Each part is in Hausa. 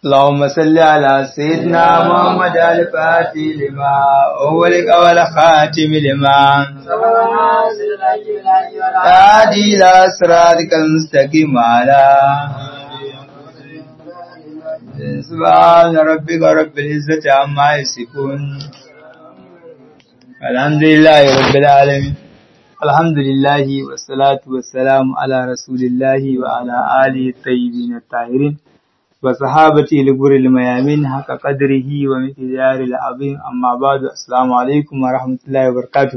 اللهم صل على سيدنا محمد الفاتح لما أولك والخاتم لما هادي إلى صراطك المستقيم على سبحان ربك رب العزة عما يصفون الحمد لله رب العالمين. الحمد لله والصلاة والسلام على رسول الله وعلى آله الطيبين الطاهرين وصحابته الغر الميامين حق قدره ومقدار العظيم. أما بعد، السلام عليكم ورحمة الله وبركاته.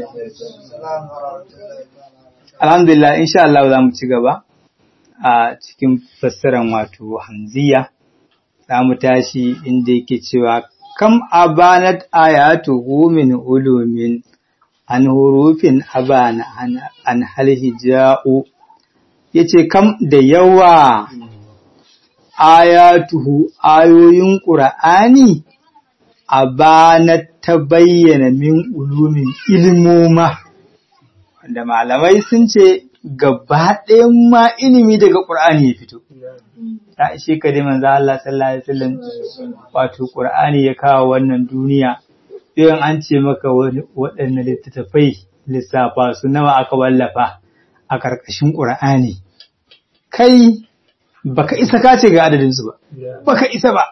Alhamdulillah, insha Allah za mu ci gaba a cikin fassarar wato hamziya. Za mu tashi inda yake cewa kam abanat ayatuhu min ulumin an hurufin abana an halhija'u. Yace kam da yawa ayatuhu ayoyin Qur'ani abanat ta bayyana min ulumin ilmoma, wanda malamai sun ce gaba ɗayan ma ilimi daga Qur'ani ya fito. Ta ishe ka dai manzo Allah sallallahu alaihi wasallam wato Qur'ani ya kawo wannan duniya. Idan an ce maka waɗannan littattafai lissafa su nawa aka wallafa a ƙarƙashin Qur'ani, kai baka isa ka ce ga adadin su ba, baka isa ba.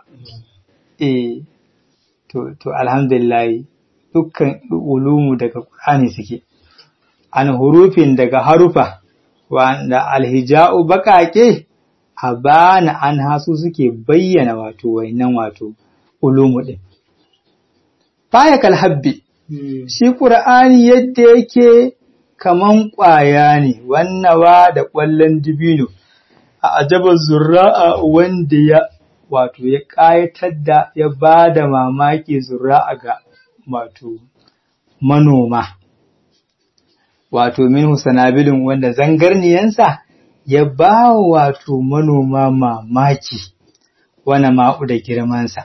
To alhamdulillah dukkan ulumu daga Qur'ani suke. An hurufin daga harufa wanda alhija'u bakake abana an hasu suke bayyana wato wayannan wato ulumu din. Baya kalhabbi, shi Qur'ani yadda yake kaman ƙwaya ne, wannawa da ƙwallon dibino, a ajabar zurra'a wanda ya wato ya ƙayatar da ya ba da mamaki zurra'a ga wato manoma. Wato min husanabilin wanda zangarniyansa ya ba wato manoma mamaki, wana ma'u da girmansa.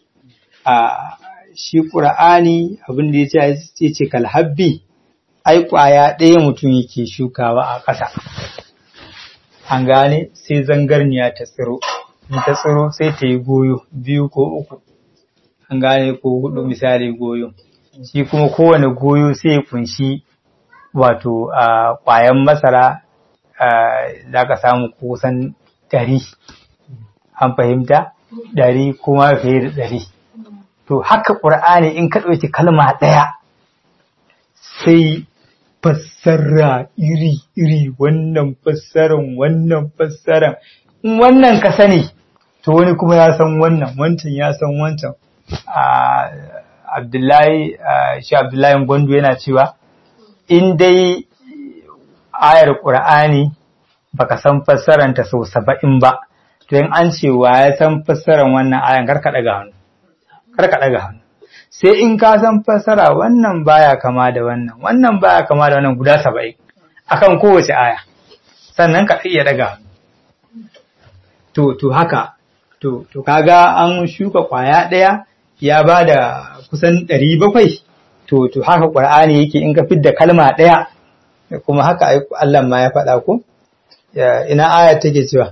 Shi ƙura'ani abin da ya ce kalhabbi, ai ƙwaya ɗaya mutum yake shukawa a ƙasa. An gane sai zangarniya ta tsiro, in ta tsiro sai ta yi goyo 2 ko 3, an gane ko 4 misali goyo. Shi kuma kowane goyo sai ya kunshi wato ƙwayan masara za ka samu kusan 100, an fahimta 100 kuma fiye da 100. To haka ƙur'ani in ka ɗauki kalma ɗaya sai fassara iri-iri, wannan fassaran wannan ka sani, to wani kuma ya san wannan, wancan ya san wancan. Abdullahi Gwandu yana cewa in dai ayar ƙur'ani baka san fassaranta sau 70 ba, to in an ce wa ya san fassaran wannan ayan karka ɗaga hannu. Sai in ka san fassara wannan baya kama da wannan baya kama da wannan guda 70 akan kowace aya, sannan ka iya daga. To haka to kaga an shuka kwaya daya ya bada kusan 700. To haka Qur'ani yake, in ka fidda kalma daya kuma haka Allah ma ya faɗa ko ina aya take cewa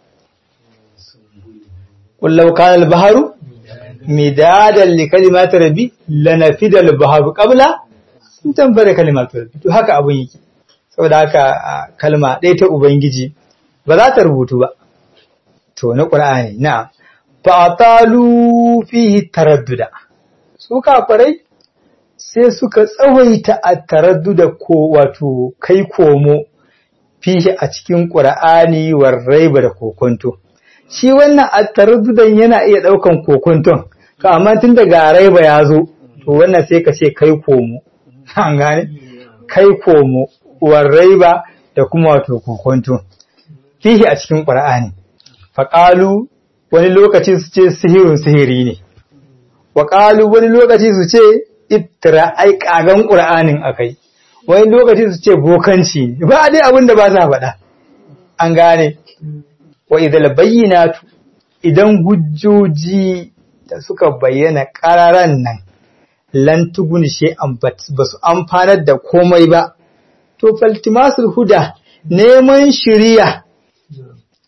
qul law kana al-bahru midadan li kalimati rabbi lanafida al-bahru qabla sun tambare kalimatu rabbi. To haka abun yake, saboda haka kalma ɗaya ta ubangiji ba za ta rubutu ba. To na Qur'ani na'am fa atalu fihi taradduda, su kafirai sai suka tsawaita at-taradduda ko wato kai komo fihi a cikin Qur'ani war raiba da kokonto. Shi wannan at-taraddudan yana iya daukan kokonton, amma tun daga raiba ya zo, to wannan sai ka ce kai komo, an gane kai komo war raiba da kuma wato kokonto fihi a cikin Qur'ani. Faqalu wani lokaci su ce sihiri ne, wa qalu wani lokaci su ce iftira, ai kagan Qur'anin akai, wani lokaci su ce bokanci ne, ba dai abin da ba sa faɗa, an gane. Wa idal bayyinatu, idan hujjoji da suka bayyana ƙararan nan lan tugun shay'an ba su amfanar da komai ba, to faltimasul huda, neman shiriya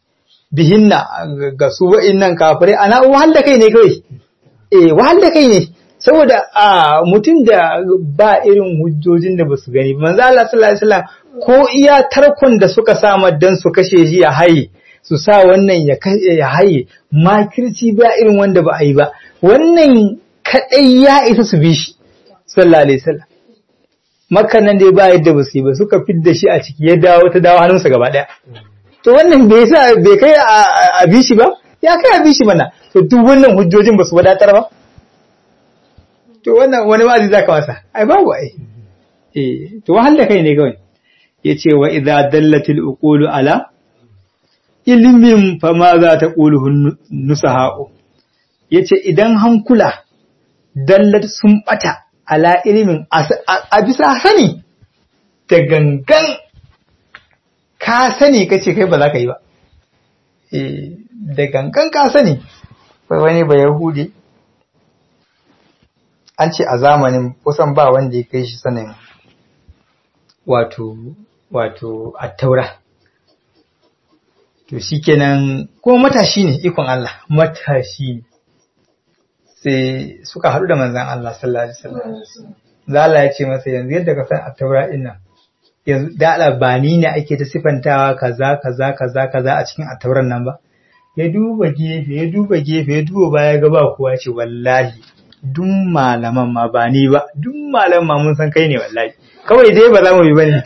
bihinna ga su wa'innan kafirai ana wahal da kai ne kawai wahal da kai ne saboda mutum da ba irin hujjojin da basu gani manzo Allah sallallahu alaihi wasallam ko iya tarkon da suka sa dan su kashe shi ya haye su sa wannan ya haye makirci ba irin wanda ba a yi ba wannan kadai ya isa su bi shi sallallahu alaihi wasallam Makka nan dai ba yadda ba su yi ba suka fidda shi a ciki ya dawo ta dawo hannunsa gaba daya to wannan bai kai a bi shi ba ya kai a bi shi mana to duk wannan hujjojin ba su wadatar ba to wannan wani wa'azi zaka masa ai babu ai to wahal da kai ne kawai yace wa idza dallatil uqulu ala ilmin fa ma za ta qulu nusaha'u yace idan hankula dallat sun bata ala ilimin a bisa sani da gangan ka sani kace kai ba za ka yi ba da gangan ka sani wani ba yahudi an ce a zamanin kusan ba wanda ya kai shi sanin wato attaura to shikenan kuma matashi ne ikon Allah matashi ne sai suka haɗu da manzan Allah sallallahu alaihi wasallam zalla ya ce masa yanzu yadda ka san at-taura din nan yanzu da albani ne ake ta sifantawa kaza a cikin at-tauran nan ba ya duba gefe ya duba baya ga ba kowa ce wallahi duk malaman ma ba ni ba duk malaman ma mun san kai ne wallahi kawai dai ba za mu yi bane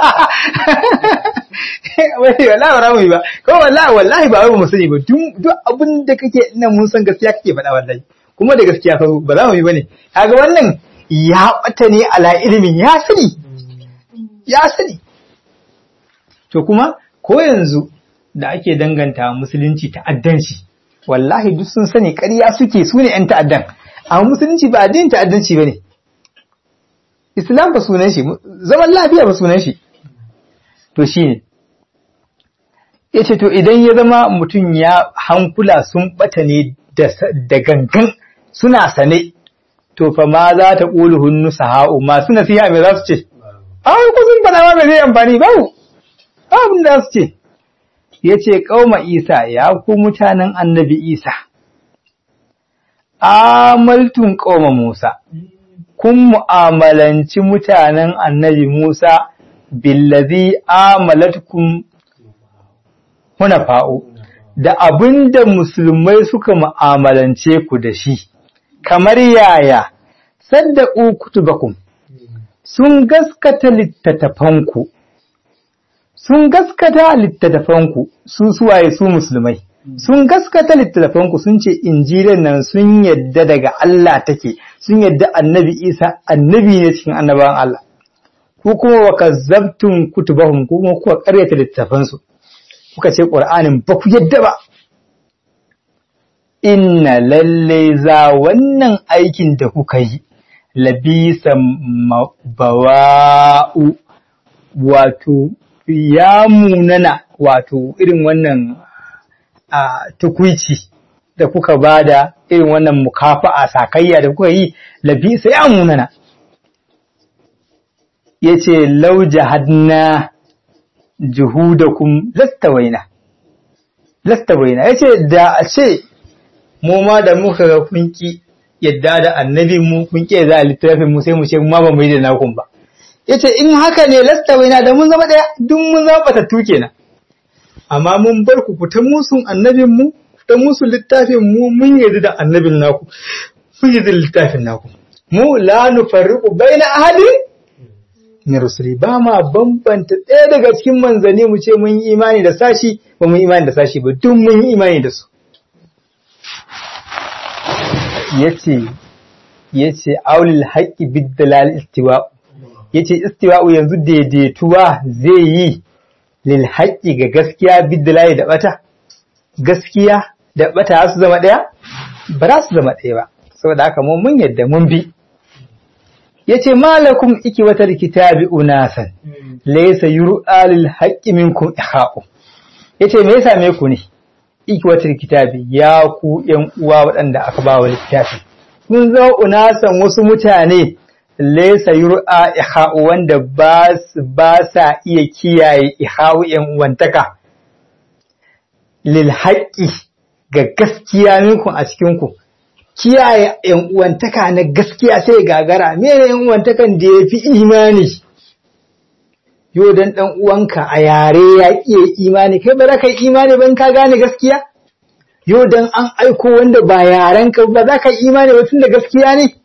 wallahi ba za mu yi ba kawai wallahi ba wai mu sani ba duk abin da kake nan mun san gaskiya kake faɗa wallahi kuma da gaskiya fa ba za mu yi bane kaga wannan ya bata ne ala ilimin ya sani to kuma ko yanzu da ake danganta musulunci ta'addanci wallahi duk sun sani ƙarya suke su ne ƴan ta'addan amma musulunci ba addinin ta'addanci bane islam ba sunan shi zaman lafiya ba sunan shi to shine yace to idan ya zama mutum ya hankula sun bata ne da gangan suna sane to fa ma za ta ƙulu hunnu saha'u masu nasiha mai za su ce ai ko sun faɗa ma mai zai amfani babu abin da su ce ya ce ƙauma isa ya ku mutanen annabi isa amaltun ƙauma musa kun mu'amalanci mutanen annabi musa billazi amalatkum hunafa'u da abinda musulmai suka mu'amalance ku da shi kamar yaya saddaqu kutubakum sun gaskata littattafanku su suwaye su musulmai sun gaskata littattafanku sun ce injilan nan sun yadda daga Allah take sun yadda annabi Isa annabi ne cikin annabawan Allah ku kuma wa kazzabtum kutubahum kuma kuka karyata littattafansu kuka ce Qur'anin ba ku yadda ba inna lalle za wannan aikin da kuka yi labisa bawa'u wato ya munana wato irin wannan tukuici da kuka bada irin wannan mukafa'a sakayya da kuka yi labisa ya munana yace law jahadna juhudakum lastawaina yace da a ce mu ma da muka ga kunki yadda da annabin mu kunki za a littafin mu sai mu ce ma ba mu yi da nakun ba yace in haka ne lastawaina da mun zama daya duk mun zama batattu kenan amma mun bar ku fitan musun annabin mu fitan musun littafin mu mun yadda da annabin naku mun yadda da littafin naku mu la nufarriqu baina ahadin min rusuli ba ma bambanta ɗaya daga cikin manzanni mu ce mun yi imani da sashi ba mun yi imani da sashi ba duk mun yi imani da su yace aulil haqqi bid-dalal istiwa yace istiwa'u yanzu daidaituwa zai yi lil haqqi ga gaskiya bid-dalal da bata gaskiya da bata su zama daya ba za su zama daya ba saboda haka mun yadda mun bi yace malakum ikiwatar kitabi unasan laysa yur'a lil haqqi minkum ikha'u yace me yasa me ku ne ikiwatar kitabi ya ku ƴan uwa waɗanda aka ba wa littafi kun zo unasan wasu mutane laysa yur'a ikha'u wanda ba sa iya kiyaye ikha'u ƴan uwantaka lil haqqi ga gaskiya minku a cikin ku kiyaye yan uwantaka na gaskiya sai gagara me yan uwantakan da yafi imani yo dan uwanka a yare ya kiye imani kai ba za ka yi imani ban ka gane gaskiya yo dan an aiko wanda ba yaren ka ba za ka yi imani ba tun da gaskiya ne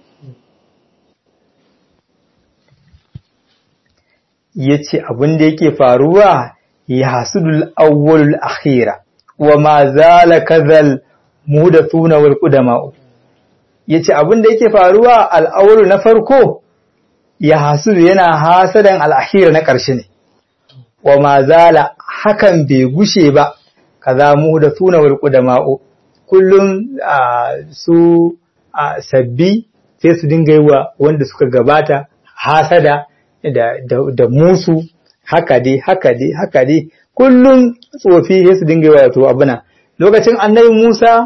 yace abin da yake faruwa ya hasudul awwalul akhira wa ma zala kadhal muhdathuna wal qudama yace abin da yake faruwa al awwalu na farko ya hasudu yana hasadan al akhira na ƙarshe ne wa ma zala hakan bai gushe ba kaza muhdathuna wal qudama kullum su sabbi sai su dinga yi wa wanda suka gabata hasada da musu haka dai kullum tsofi sai su dinga yi wa to abuna lokacin annabi Musa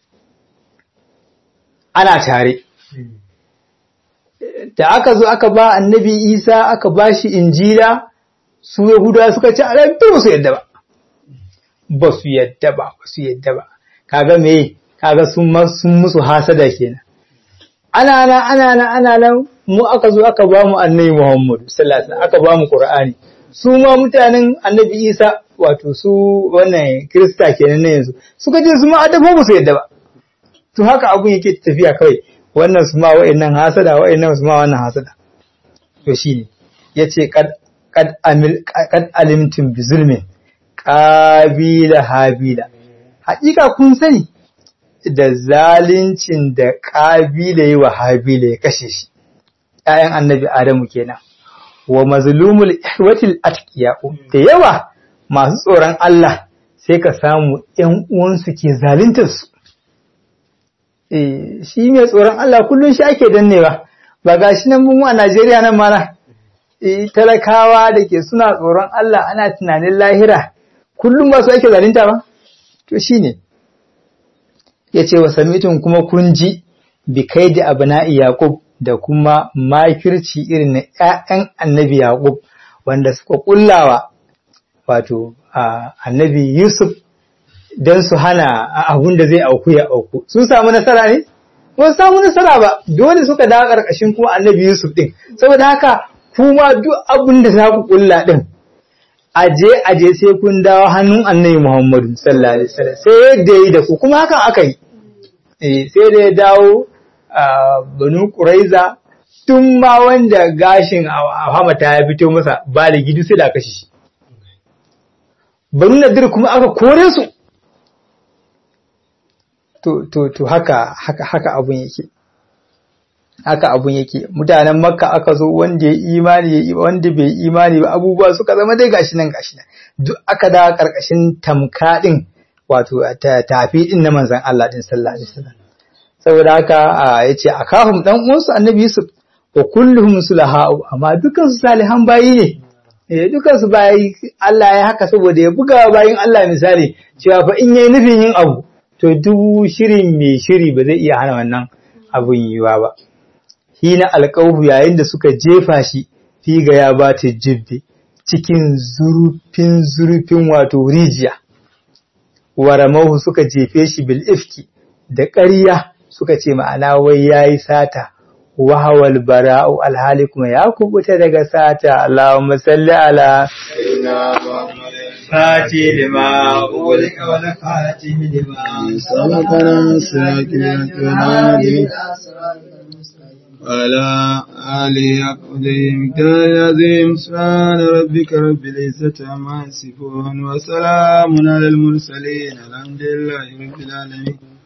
ana tare da aka zo aka ba annabi Isa aka ba shi injila su Yahudawa suka ce a ran ba su yadda ba kaga me kaga sun musu hasada kenan ana nan mu aka zo aka ba mu annabi Muhammad sallallahu alaihi wasallam aka ba mu Qur'ani su ma mutanen annabi Isa wato su wannan Kirista kenan ne yanzu suka ce su ma adabu ba su yadda ba to haka abun yake tafiya kai wannan su ma wa'annan hasada wa'annan su ma wannan hasada to shine yace kad alimtum bi zulmin qabila habila haƙiƙa kun sani da zalincin da ƙabila yi wa habila ya kashe shi ‘ya'yan annabi Adamu kenan wa mazlumul ihwatil atqiya da yawa masu tsoron Allah sai ka samu ‘yan uwansu ke zaluntar su shi mai tsoron Allah kullum shi ake dannewa ba gashi nan mun a Najeriya nan mana talakawa da ke suna tsoron Allah ana tunanin lahira kullum ba su ake zalunta ba to shine yace wa samitun kuma kun ji bi kaidi abna'i yaqub da kuma makirci irin na ƴaƴan annabi yaqub wanda suka kullawa wato annabi yusuf dan su hana abun da zai auku ya auku sun samu nasara ne ba samu nasara ba dole suka dawo karkashin kuma annabi yusuf din saboda haka kuma duk abun da za ku kulla din aje sai kun dawo hannun annabi Muhammadu sallallahu alaihi wasallam sai yadda yi da ku kuma hakan aka yi sai da ya dawo Banu Quraiza tun ma wanda gashin hamata ya fito masa baligi duk sai da kashi shi Banu Nadir kuma aka kore su to haka abun yake haka abun yake mutanen Makka aka zo wanda ya imani wanda bai imani ba abubuwa suka zama dai gashi nan duk aka da karkashin tamka din wato tafi din na manzon Allah din sallallahu alaihi wasallam saboda haka yace akahum dan uwansu annabi Yusuf wa kulluhum sulaha'u amma dukan su salihan bayi ne dukan su bayi Allah ya haka saboda ya buga bayin Allah misali cewa fa in yayi nufin yin abu to duk shirin mai shiri ba zai iya hana wannan abun yiwa ba hina alqawhu yayin da suka jefa shi fi ga ya bata jibbi cikin zurfin wato rijiya waramahu suka jefe shi bil ifki da ƙarya suka ce ma'ana wai yayi sata wahawal bara'u alhali kuma ya kubuta daga sata Allahumma salli ala fati lima ulika wa nakati lima sabaqana sakinatuna على آله أقدم كالعظيم سبحان ربك رب العزة عما يصفون وسلام على المرسلين الحمد لله رب العالمين